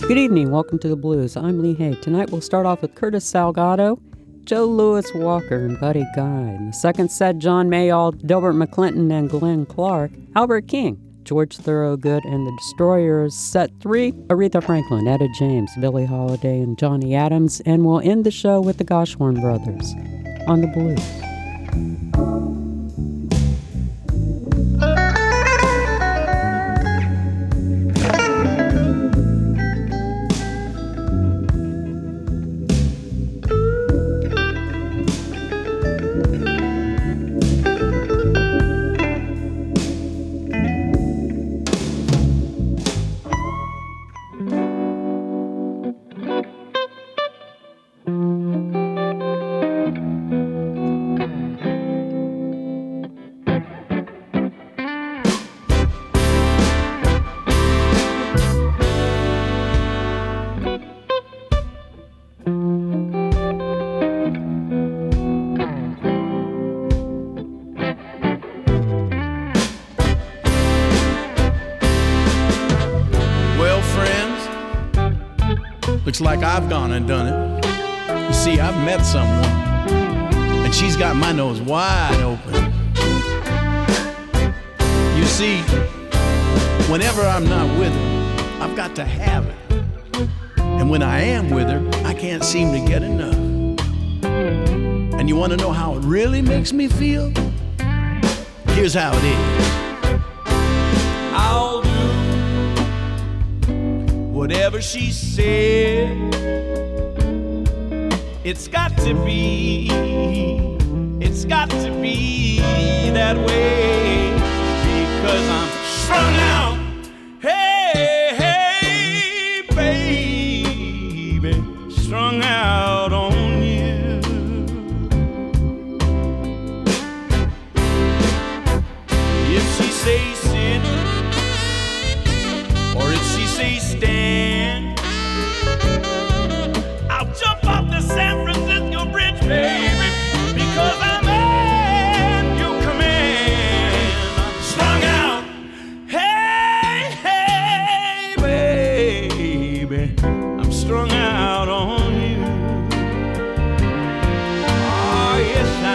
Good evening, welcome to the Blues. I'm Lee Hay. Tonight we'll start off with Curtis Salgado, Joe Louis Walker, and Buddy Guy. In the second set, John Mayall, Delbert McClinton, and Glenn Clark, Albert King, George Thorogood, and the Destroyers. Set 3, Aretha Franklin, Etta James, Billie Holiday, and Johnny Adams. And we'll end the show with the Goshorn Brothers on the Blues. Looks like I've gone and done it. You see, I've met someone, and she's got my nose wide open. You see, whenever I'm not with her, I've got to have it. And when I am with her, I can't seem to get enough. And you want to know how it really makes me feel? Here's how it is. I'll do whatever she said. It's got to be that way, because I'm strung out. Hey, hey, baby, strung out on you. If she say sit, or if she say stand, I'll jump off the San Francisco Bridge, baby, because I'm at your command. I'm strung out. Hey, hey, baby, I'm strung out on you. Oh, yes, I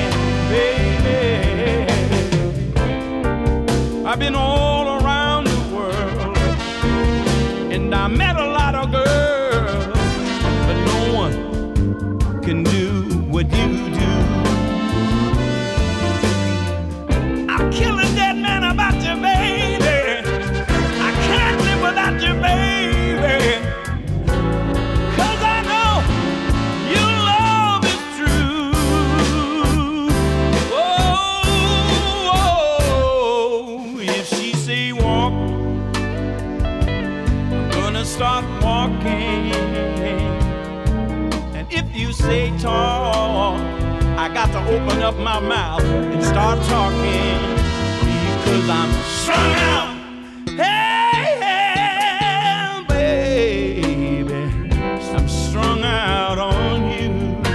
am, baby. I've been all around the world, and I met a lot of girls, but no one can do what you do. I'll kill a dead man about you, baby. I can't live without you, baby, 'cause I know your love is true. Oh, if she say walk, I'm gonna start walking. And if you say talk, I got to open up my mouth and start talking, because I'm strung out. Hey, hey, baby, I'm strung out on you.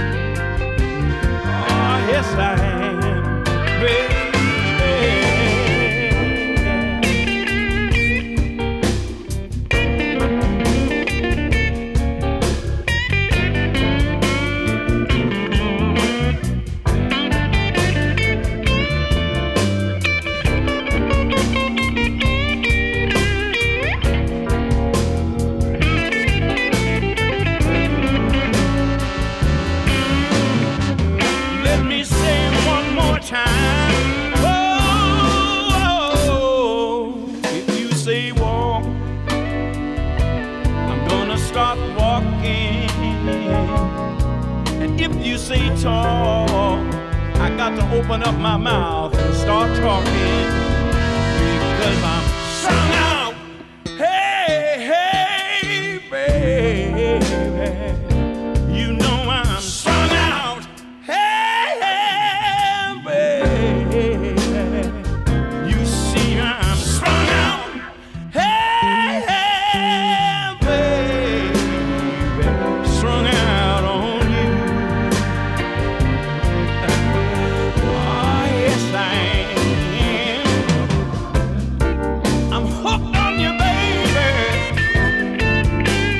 Oh, yes, I am, baby. Let me say one more time. Oh, if you say walk, I'm gonna start walking. And if you say talk, I got to open up my mouth and start talking, because I'm strung out. Hey, hey, baby, you know I'm strung out. Hey, hey, baby, you see I'm strung out. Hey, hey, baby, strung out on you. Oh, yes, I am. I'm hooked on you, baby.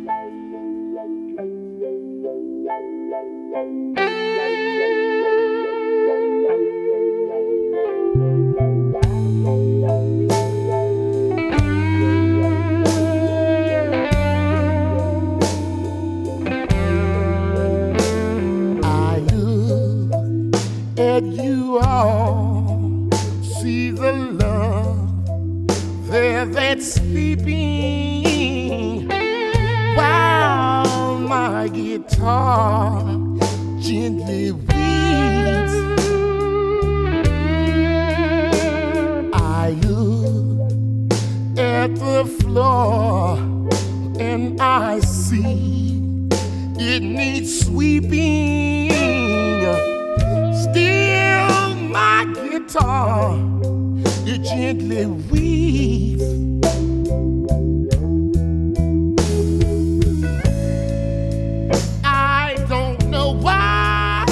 At you all see the love there that's sleeping while my guitar gently weeps. I look at the floor and I see it needs sweeping. Still my guitar, it gently weeps. I don't know why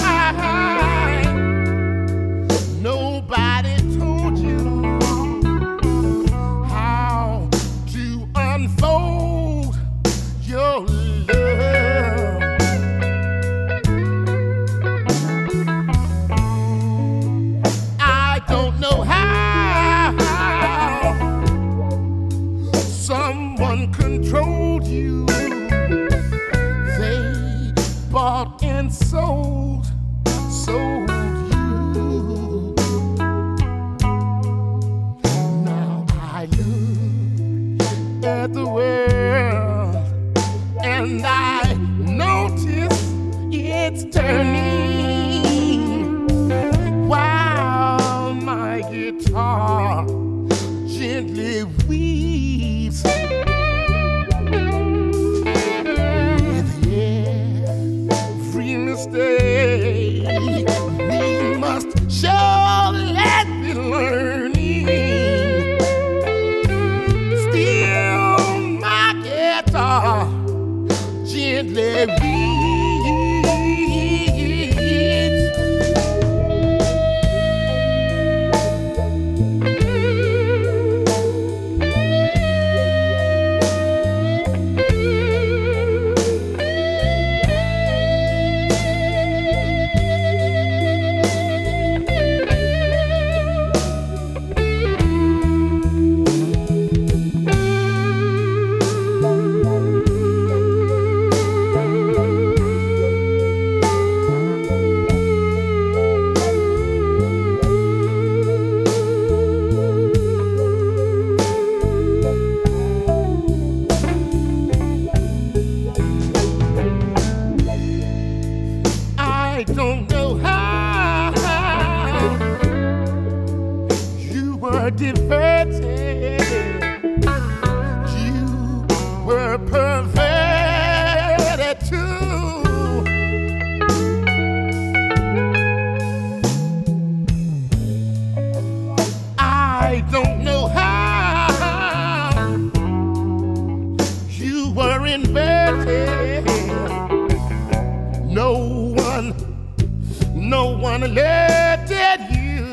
nobody told you how to unfold your love. I don't know how someone controlled you. They bought and sold you. Now I look at the world and I notice it's turning while my guitar gently weeps. With every mistake we must surely be learning. Still my guitar gently weeps. I don't know how you were diverted, you were perverted too. I don't know how you were inverted. No one elected you.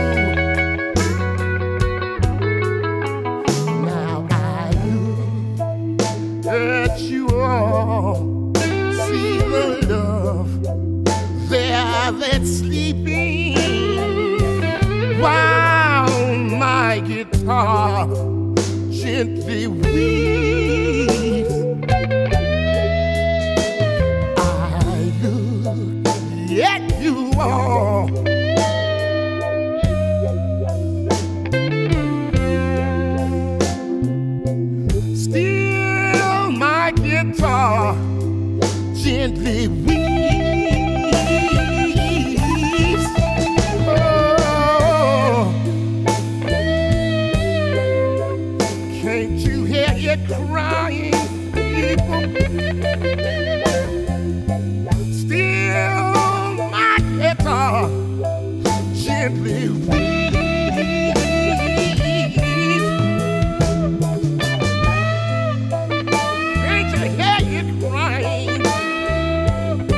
Now I look at you all, see the love there that's sleeping while my guitar gently weeps. Yet you all still my guitar gently weeps. Oh, can't you hear it crying, people? Gently weeps. Can't you hear it crying?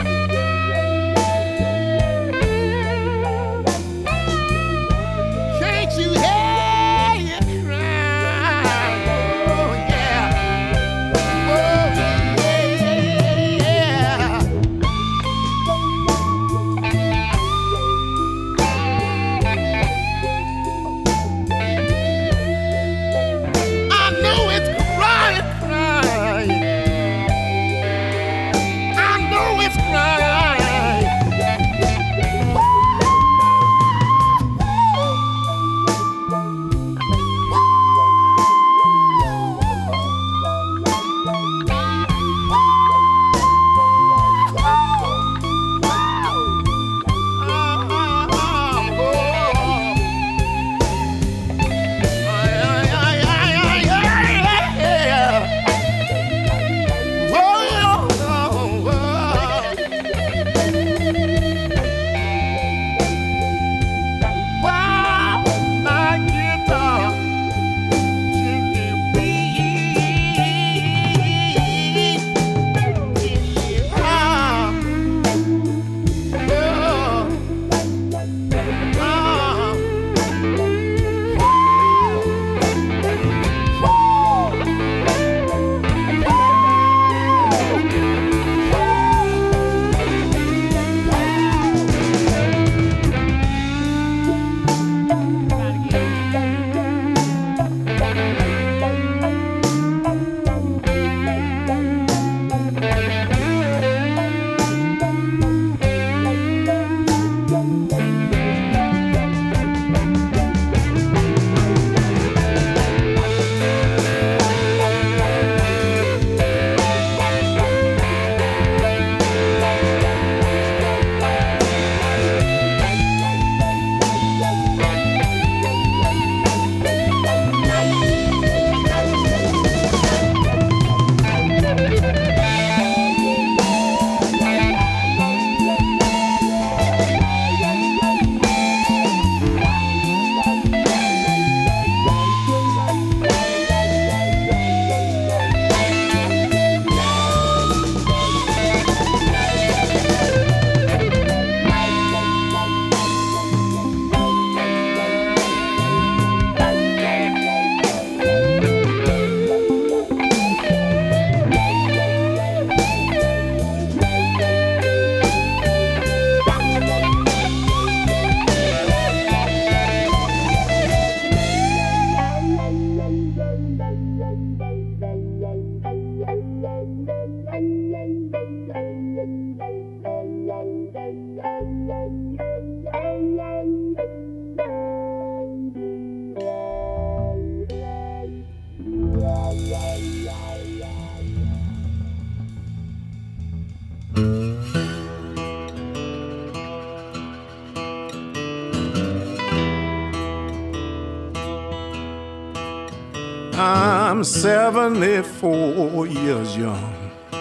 I'm 74 years young.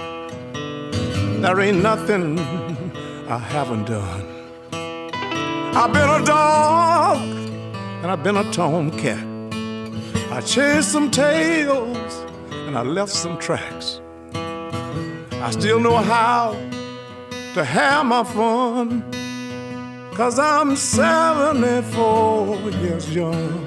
There ain't nothing I haven't done. I've been a dog and I've been a tomcat. I chased some tails and I left some tracks. I still know how to have my fun, 'cause I'm 74 years young.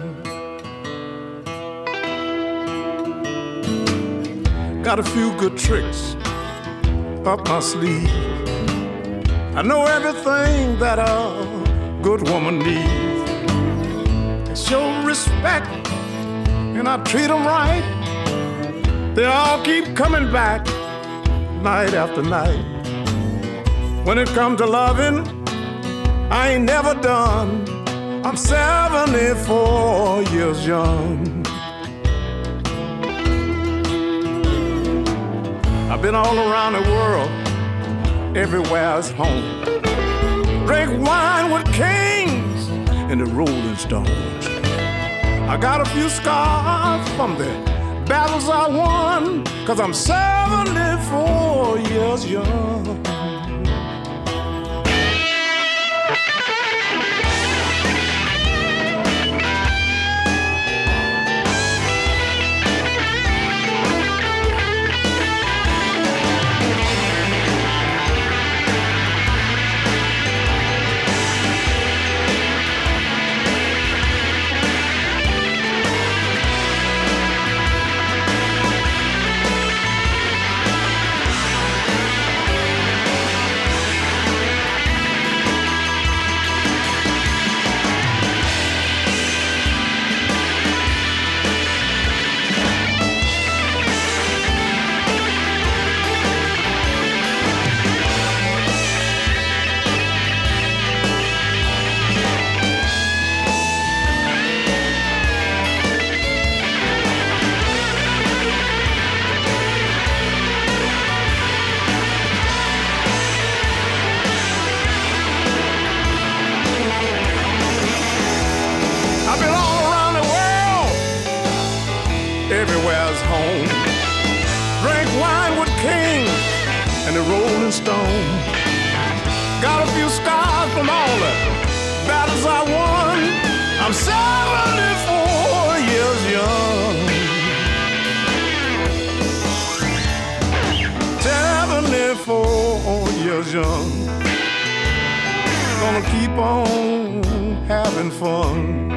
Got a few good tricks up my sleeve. I know everything that a good woman needs. I show respect and I treat them right. They all keep coming back night after night. When it comes to loving, I ain't never done. I'm 74 years young. I've been all around the world, everywhere's home. Drink wine with kings and the Rolling Stones. I got a few scars from the battles I won, 'cause I'm 74 years young. Everywhere's home. Drink wine with kings and the Rolling Stone. Got a few scars from all the battles I won. I'm 74 years young. 74 years young. Gonna keep on having fun.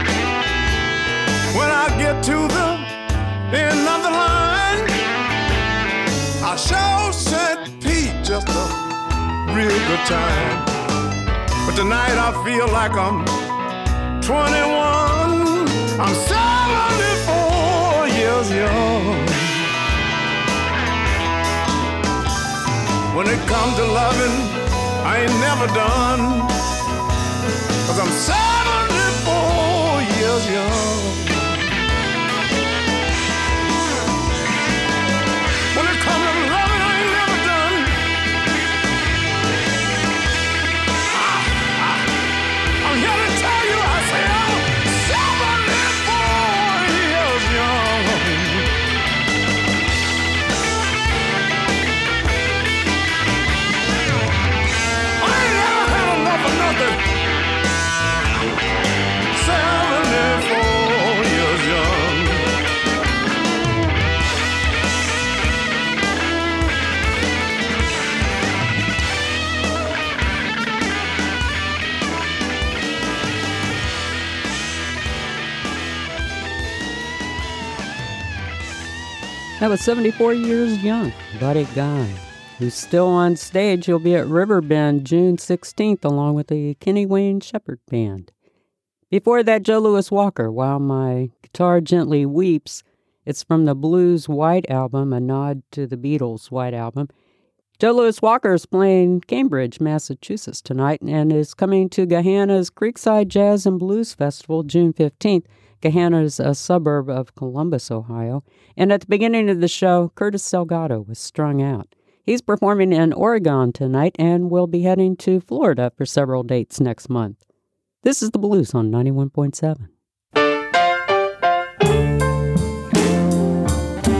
When I get to the end of the line, I sure said Pete, just a real good time. But tonight I feel like I'm 21. I'm 74 years young. When it comes to loving, I ain't never done, 'cause I'm 74 years young. When it comes to loving, I ain't never done. I'm here to tell you, I say I'm 74 years young. I ain't never had enough of nothing. 74 years young. That was 74 years young, Buddy Guy, who's still on stage. He'll be at Riverbend June 16th along with the Kenny Wayne Shepherd Band. Before that, Joe Louis Walker, While My Guitar Gently Weeps. It's from the Blues White Album, a nod to the Beatles' White Album. Joe Louis Walker is playing Cambridge, Massachusetts tonight and is coming to Gahanna's Creekside Jazz and Blues Festival June 15th. Gahanna's a suburb of Columbus, Ohio. And at the beginning of the show, Curtis Salgado was strung out. He's performing in Oregon tonight and will be heading to Florida for several dates next month. This is The Blues on 91.7.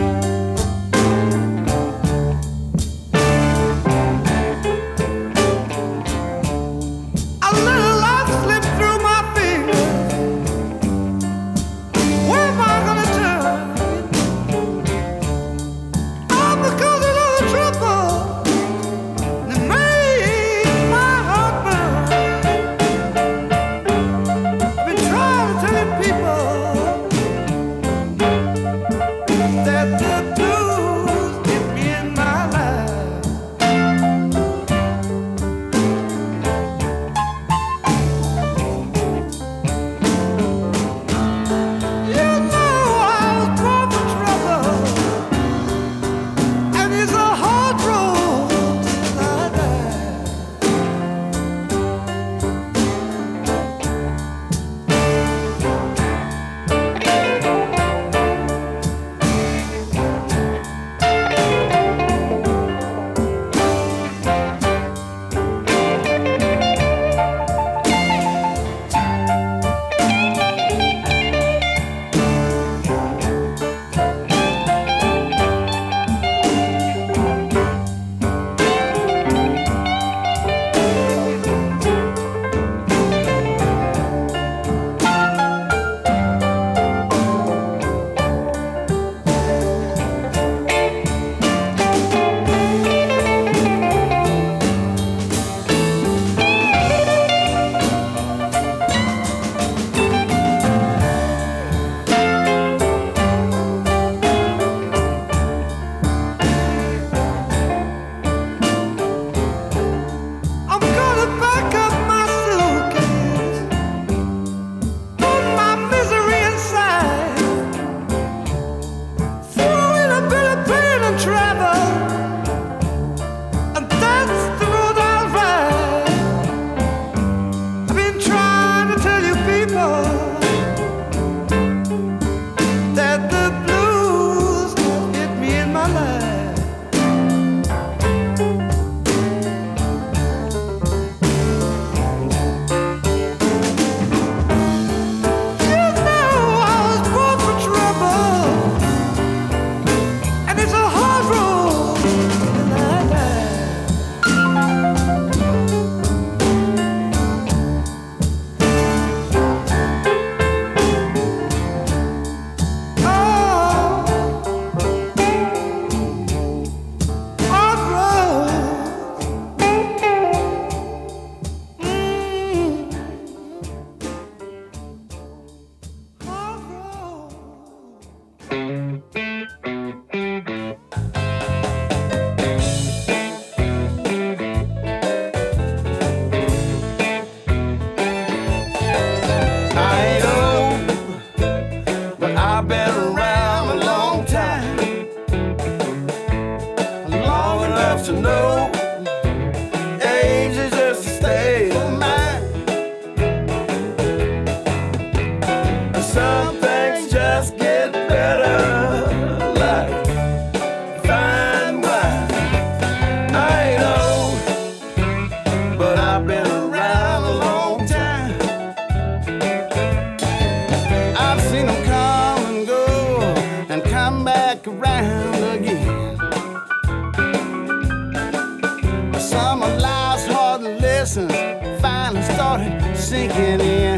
Summer life's hard lessons finally started sinking in.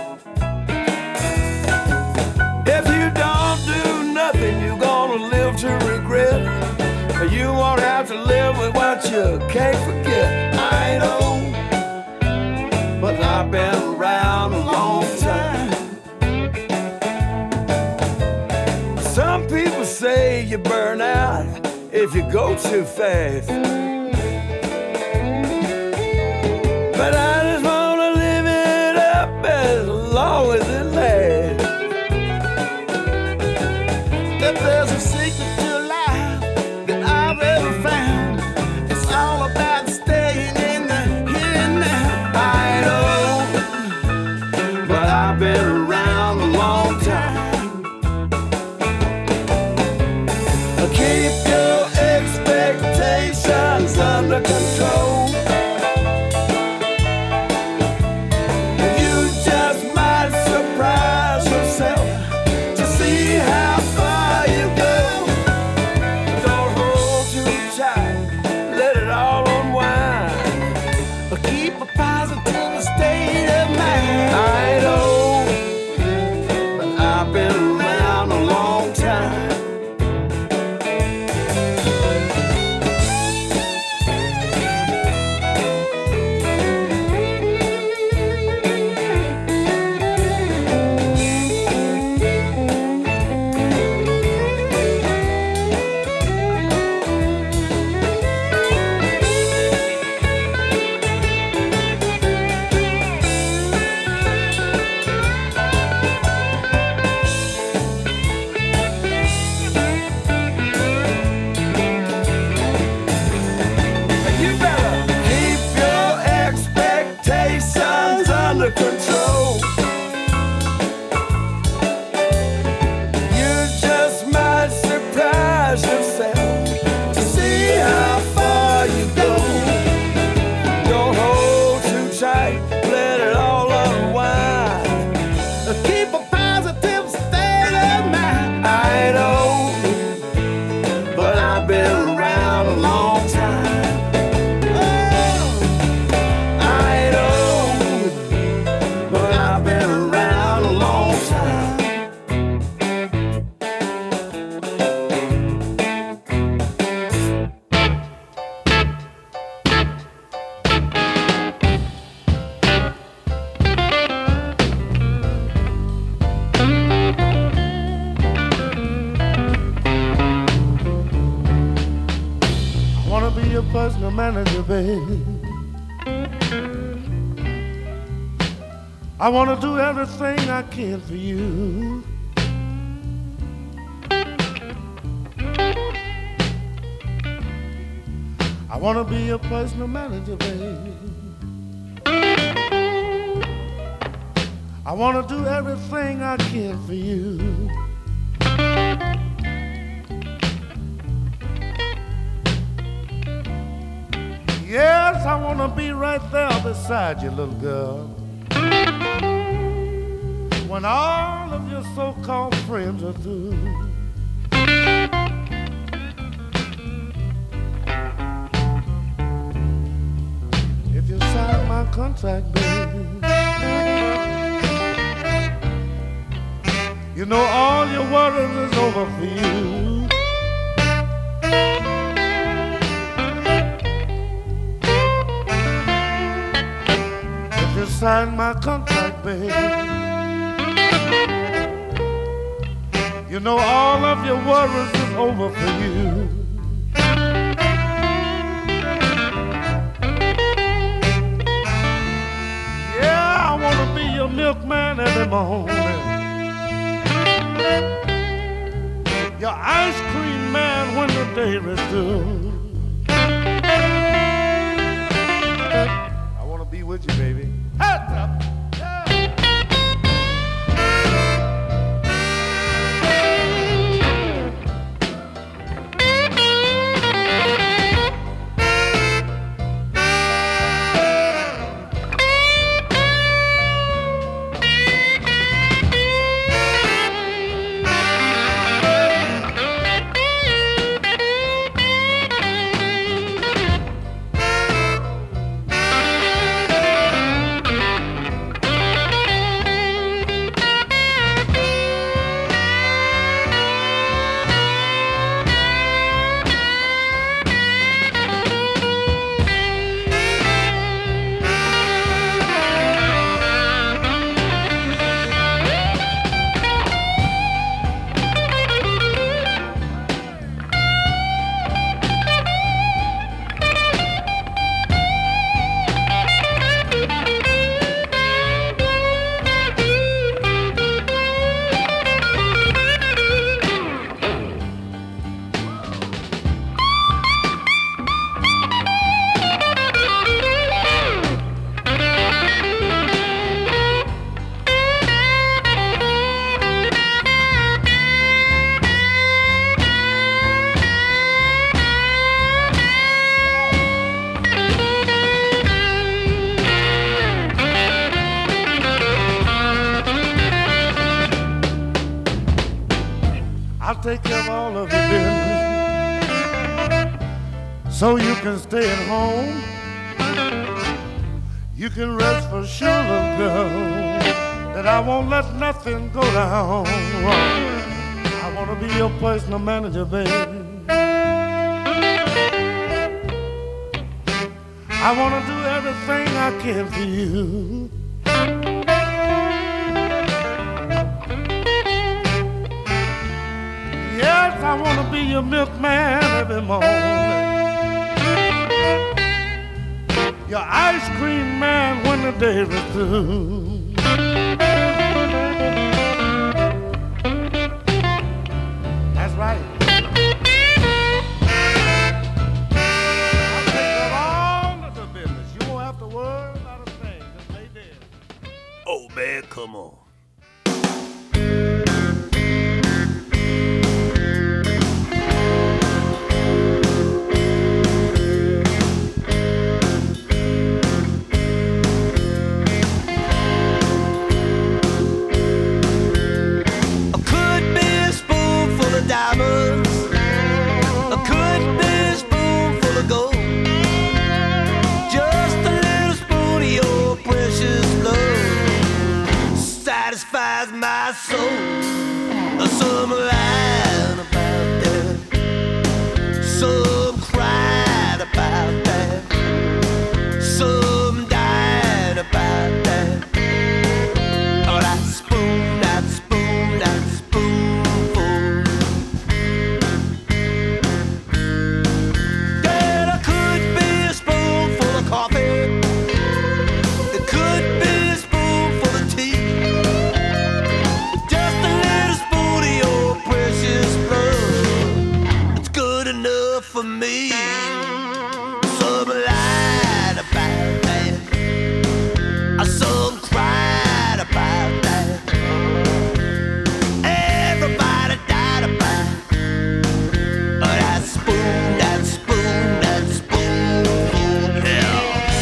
If you don't do nothing, you're gonna live to regret. You won't have to live with what you can't forget. I know, but I've been around a long time. Some people say you burn out if you go too fast. But I just wanna live it up as long as it lasts. If there's a secret to life that I've ever found, it's all about staying in the here and now. I know, but I've been around a long time. Keep your expectations under control. You just might surprise yourself to see how far you go. Don't hold too tight, let it all unwind. But keep a positive state of mind. I know, but I've been around a long time. Control. You just might surprise yourself to see how far you go. Don't hold too tight, let it all unwind. Keep a positive state of mind. I know, but I've been around a long time. Personal manager, baby. I want to do everything I can for you. I want to be your personal manager, baby. I want to do everything I can for you. Yes, I want to be right there beside you, little girl. When all of your so-called friends are through. If you sign my contract, baby, you know all your worries is over for you. Sign my contract, baby. You know all of your worries is over for you. Yeah, I want to be your milkman every morning, your ice cream man when the day is through. I want to be with you, baby. Heads up. take care of all of your business so you can stay at home. You can rest for sure, little girl, that I won't let nothing go down wrong. I want to be your personal manager, baby. I want to do everything I can for you. Yes, I want to be your milkman every morning, your ice cream man when the day is through. That's right. I'll take care of all of the business. You won't have to worry about a thing. Just lay there. Oh man, come on. Diamonds, I could be a spoonful of gold, just a little spoon of your precious love satisfies my soul. Some lied about that, some cried about that, some died about that. Oh, that spoon, that spoon, that spoonful. Coffee. It could be a spoonful of tea, just a little spoon of your precious blood. It's good enough for me. Some lied about that, some cried about that. Everybody died about that spoon, that spoon, that spoonful. Yeah.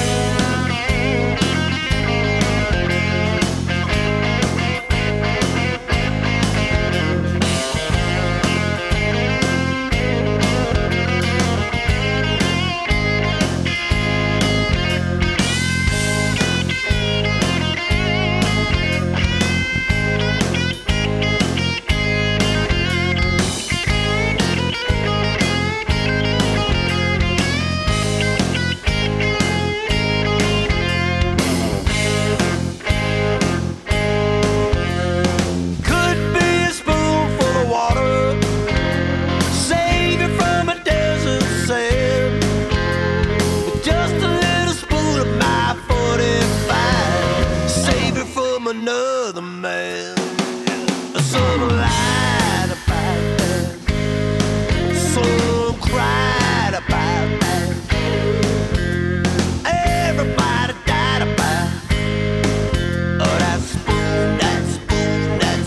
Another man, some lied about that, some cried about that. Everybody died about that spoon, that spoon, that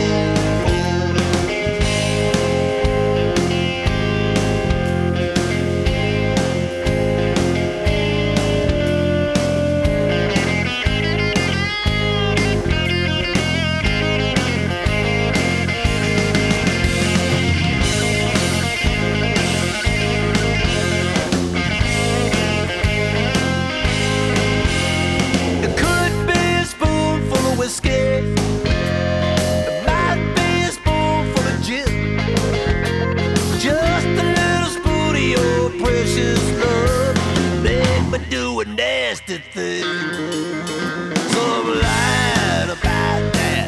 whiskey, it might be a spoonful of gin, just a little spoon of your precious love. Make me do a nasty thing. Some lied about that,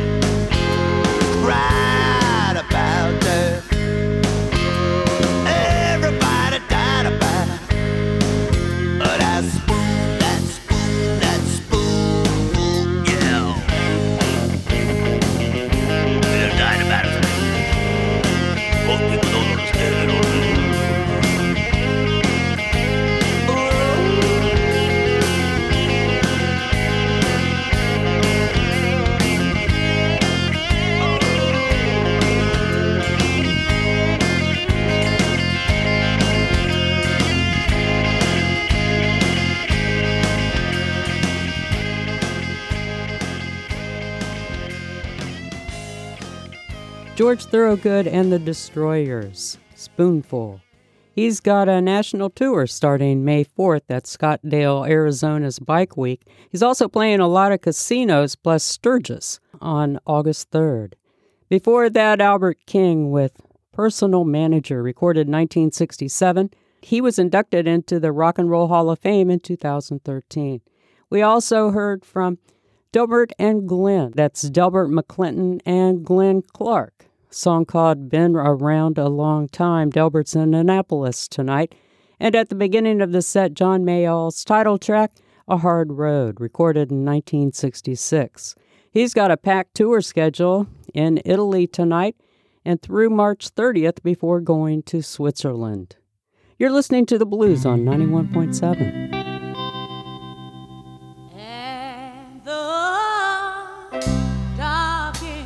cried about that. Everybody died about that spoon, that spoon, that spoon. Yeah. They're dying about it. Most people don't understand it. George Thorogood and the Destroyers, Spoonful. He's got a national tour starting May 4th at Scottsdale, Arizona's Bike Week. He's also playing a lot of casinos plus Sturgis on August 3rd. Before that, Albert King with Personal Manager, recorded 1967. He was inducted into the Rock and Roll Hall of Fame in 2013. We also heard from Delbert and Glenn. That's Delbert McClinton and Glenn Clark. A song called Been Around a Long Time. Delbert's in Annapolis tonight. And at the beginning of the set, John Mayall's title track, A Hard Road, recorded in 1966. He's got a packed tour schedule in Italy tonight and through March 30th before going to Switzerland. You're listening to The Blues on 91.7. And the darkening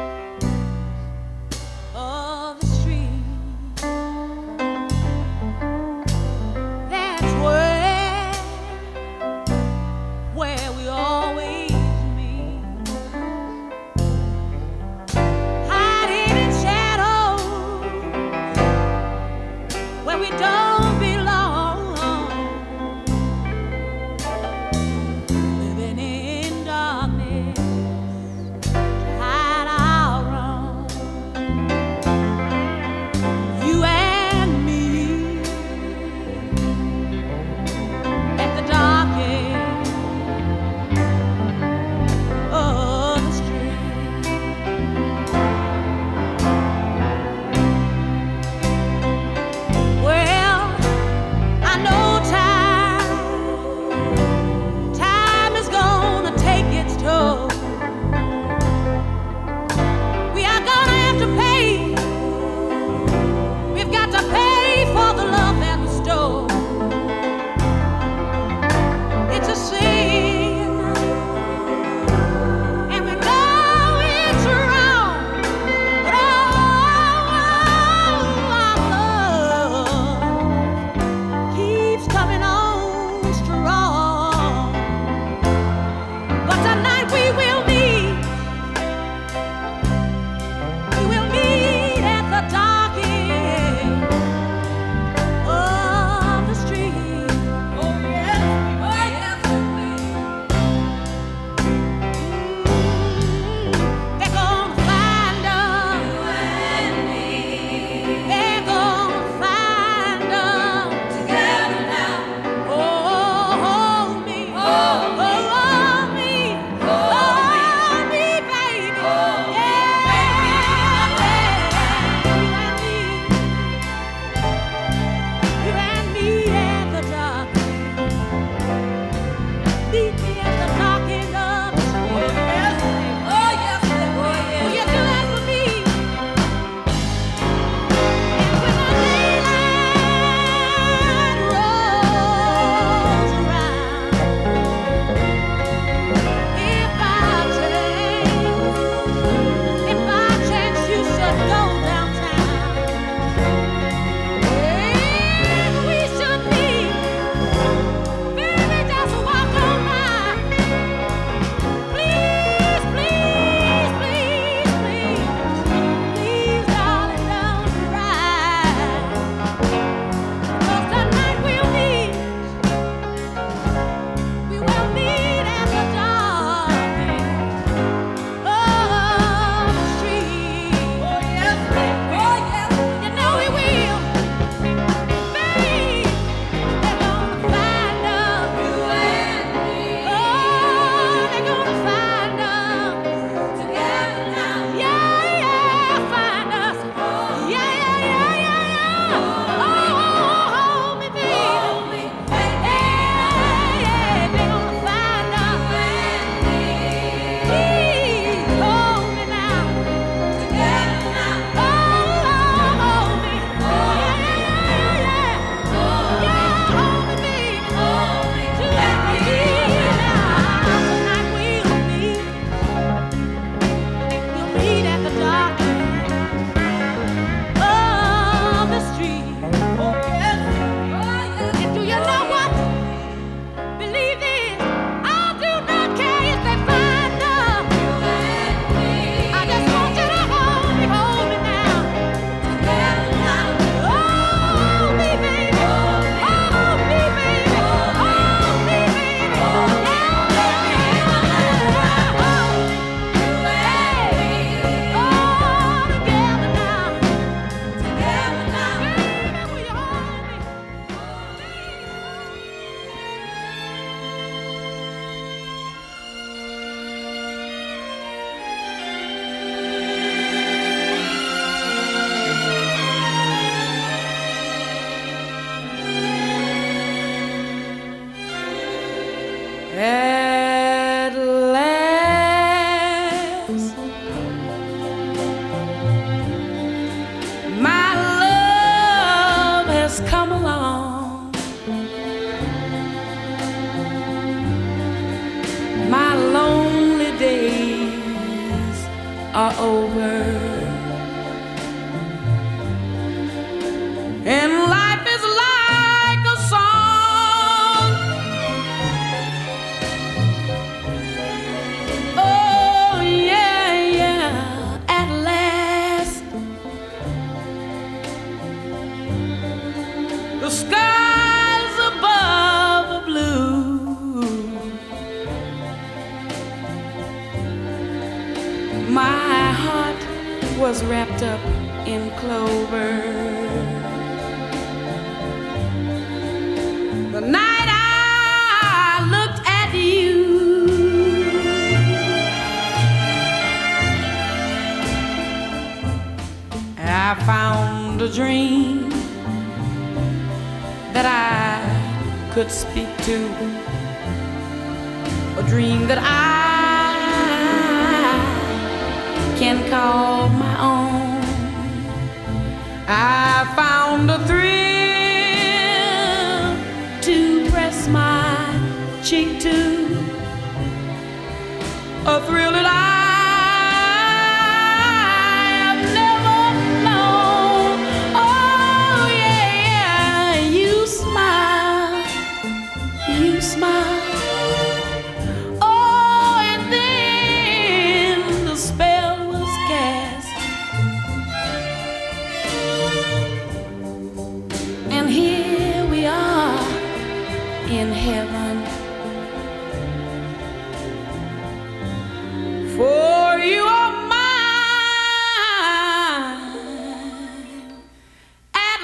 of the street, that's where we always meet, hiding in shadows where we don't belong. At last, my love has come along. My lonely days are over, and life is like a song. Oh yeah, yeah, at last the skies above are blue. My heart was wrapped up in clover. The night I looked at you, I found a dream that I could speak to, a dream that I can call my own. I found a thrill to press my cheek to, a thrill that I have never known. Oh yeah, you smile, you smile. Oh, and then the spell was cast, and here we are in heaven. For you are mine at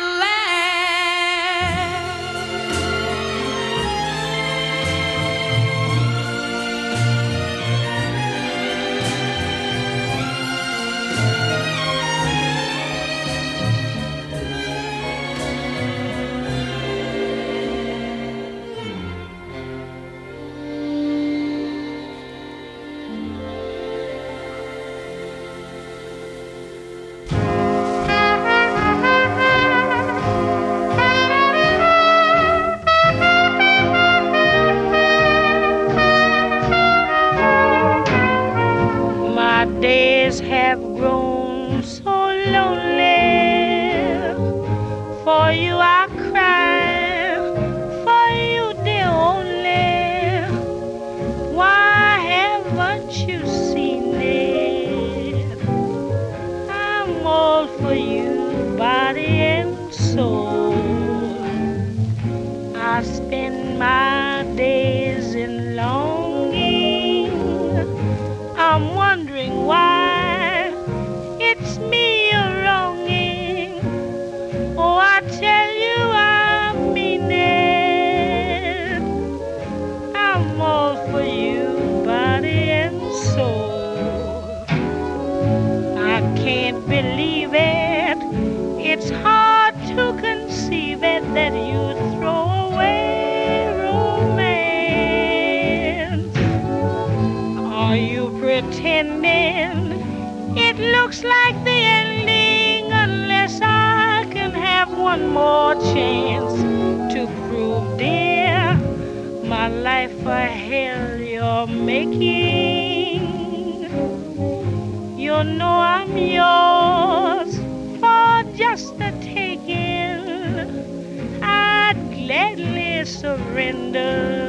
last. My days have grown so lonely. For you I cry, for you dear only. Why haven't you seen it? I'm all for you, body and soul. I spend my days in longing. I'm wondering why it's me you're wronging. Oh, I tell you I mean it. I'm all for you, body and soul. I can't believe it. It's hard to conceive it that you throw away romance. Are you pretending it looks like the ending unless I can have one more chance to prove, dear, my life a hell you're making? You know I'm yours for just the taking. I'd gladly surrender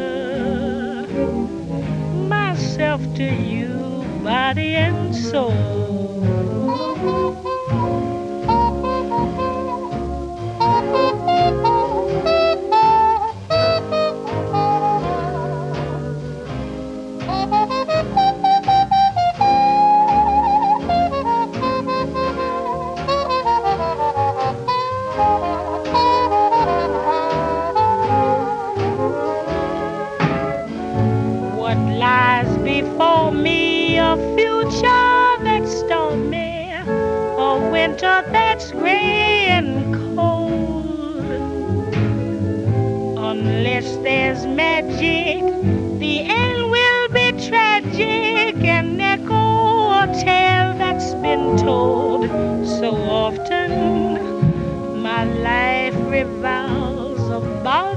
myself to you, body and soul. What lies before me, a future that's stormy, a winter that's gray and cold. Unless there's magic, the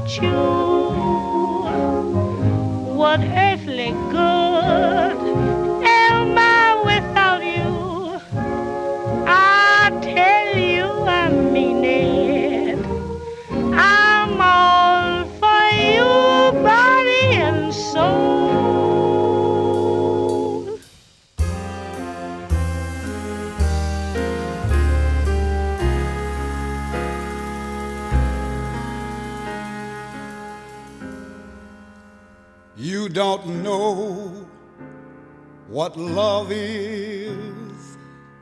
you. What earthly good am I without you? I tell you I mean it. I'm all for you, body and soul. You don't know what love is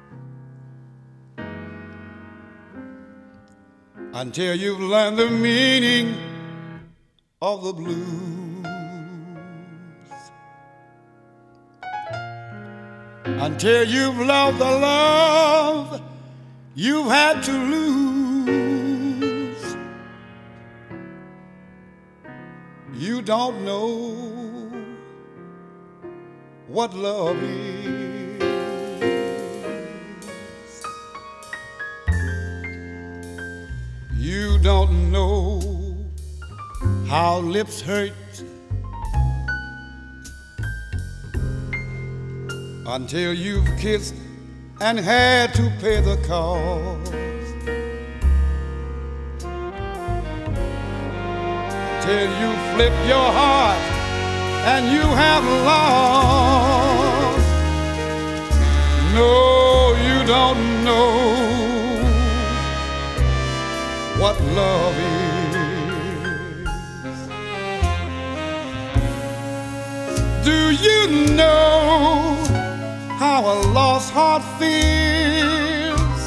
until you've learned the meaning of the blues, until you've loved the love you've had to lose. You don't know what love is. You don't know how lips hurt until you've kissed and had to pay the cost. Till you flip your heart and you have lost. No, you don't know what love is. Do you know how a lost heart feels?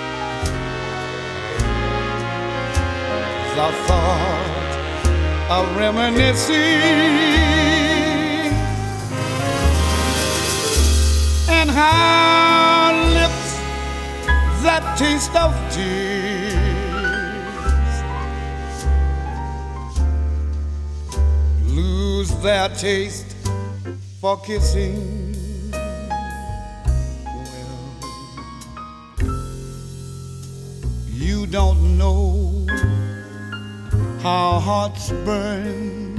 The thought of reminiscing and how lips that taste of tears lose their taste for kissing. Well, you don't know how hearts burn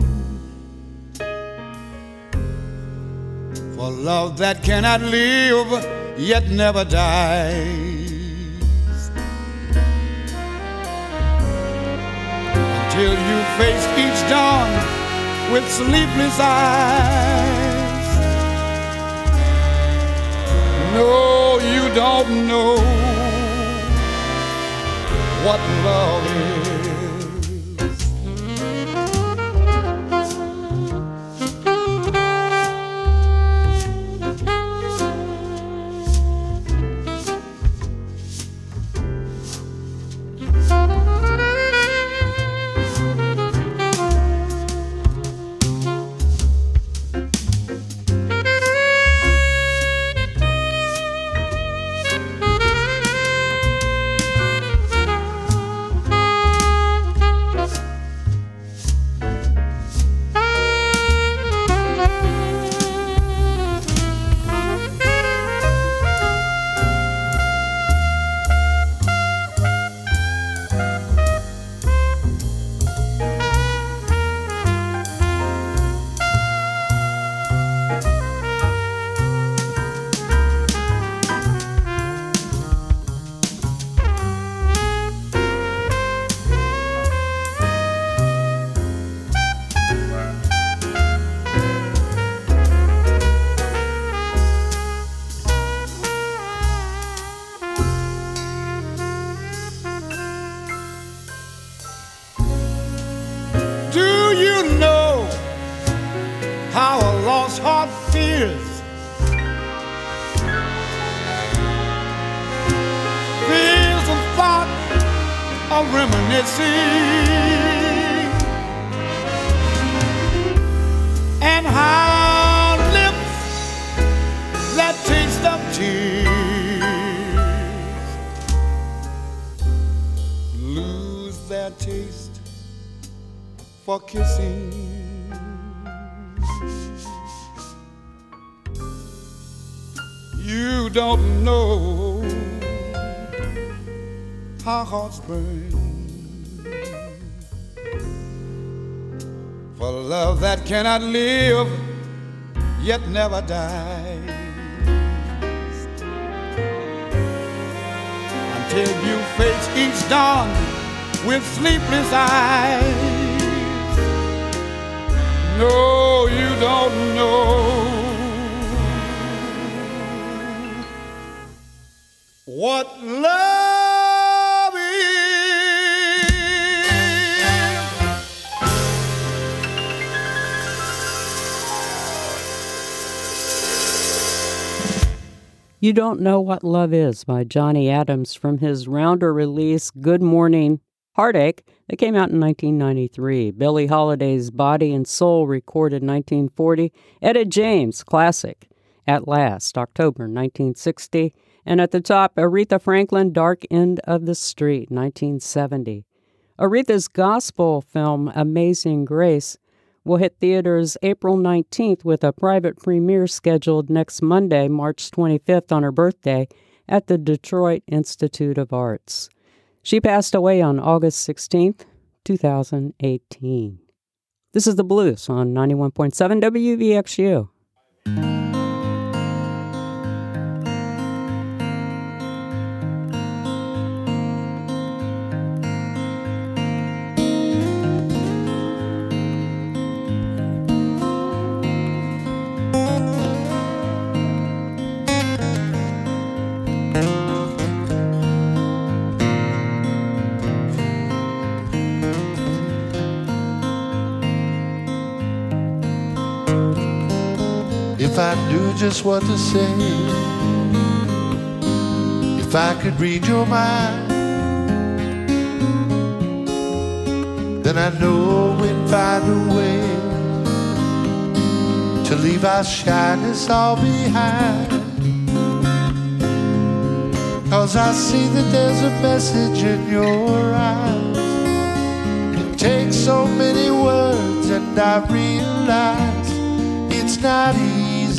for love that cannot live yet never dies, until you face each dawn with sleepless eyes. No, you don't know what love is. How a lost heart feels, feels the thought of reminiscing, and how lips that taste of tears lose their taste for kissing. You don't know how hearts burn for love that cannot live, yet never dies. Until you face each dawn with sleepless eyes. No, you don't know what love is. You Don't Know What Love Is by Johnny Adams from his rounder release Good Morning Heartache that came out in 1993. Billie Holiday's Body and Soul recorded 1940. Etta James, classic, At Last, October 1960. And at the top, Aretha Franklin, Dark End of the Street, 1970. Aretha's gospel film, Amazing Grace, will hit theaters April 19th with a private premiere scheduled next Monday, March 25th on her birthday at the Detroit Institute of Arts. She passed away on August 16th, 2018. This is The Blues on 91.7 WVXU. If I knew just what to say, if I could read your mind, then I know we'd find a way to leave our shyness all behind. 'Cause I see that there's a message in your eyes. It takes so many words, and I realize it's not easy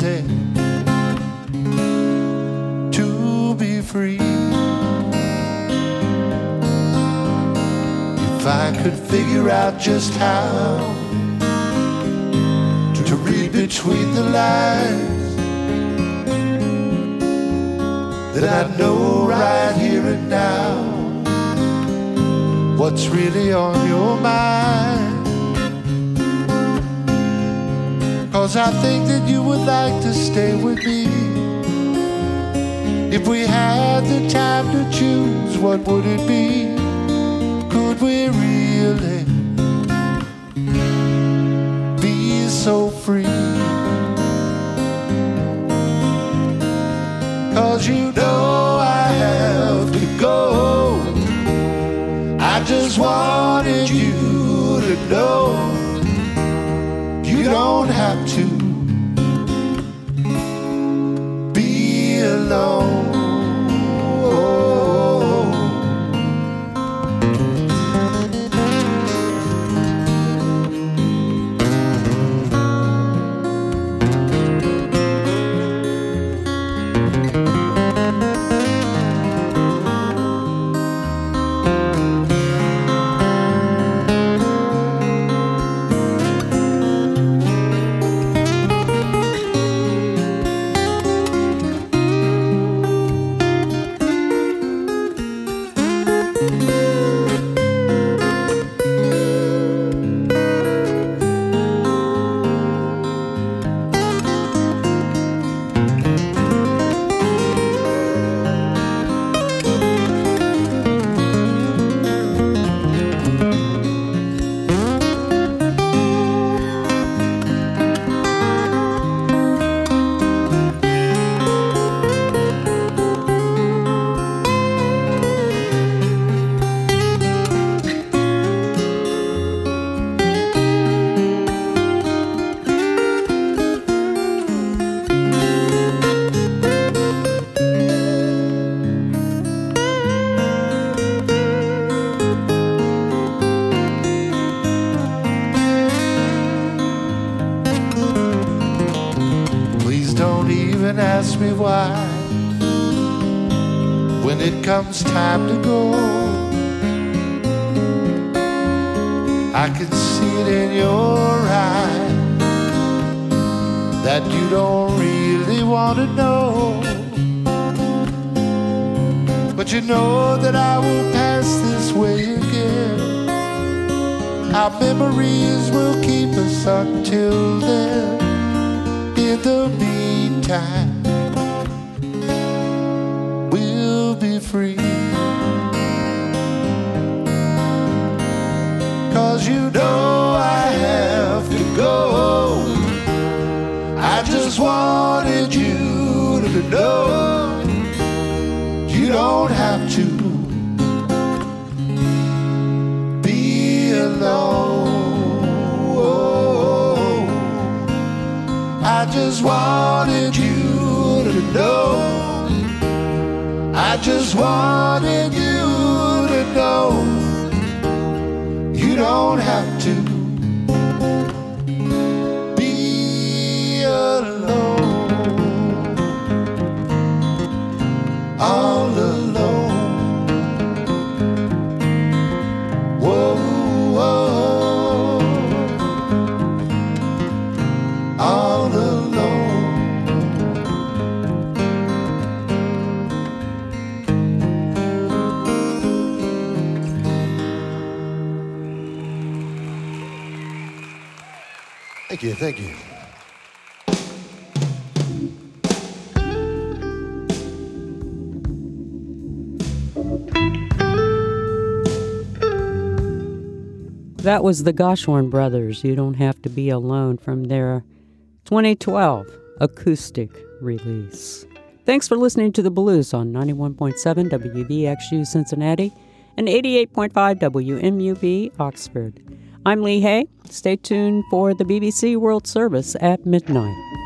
to be free. If I could figure out just how to read between the lines, then I'd know right here and now what's really on your mind. 'Cause I think that you would like to stay with me. If we had the time to choose, what would it be? Could we really be so free? 'Cause you know I have to go. I just wanted you to know you don't have to be alone. Ask me why when it comes time to go. I can see it in your eyes that you don't really want to know. But you know that I will pass this way again. Our memories will keep us until then. In the meantime, we'll be free. 'Cause you know I have to go. I just wanted you to know you don't have to be alone. I just wanted you to know. I just wanted you to know you don't have to be alone, all alone. Whoa, whoa, all alone. Thank you, thank you. That was the Goshorn Brothers, You Don't Have to Be Alone, from their 2012 acoustic release. Thanks for listening to The Blues on 91.7 WVXU Cincinnati and 88.5 WMUB Oxford. I'm Lee Hay. Stay tuned for the BBC World Service at midnight.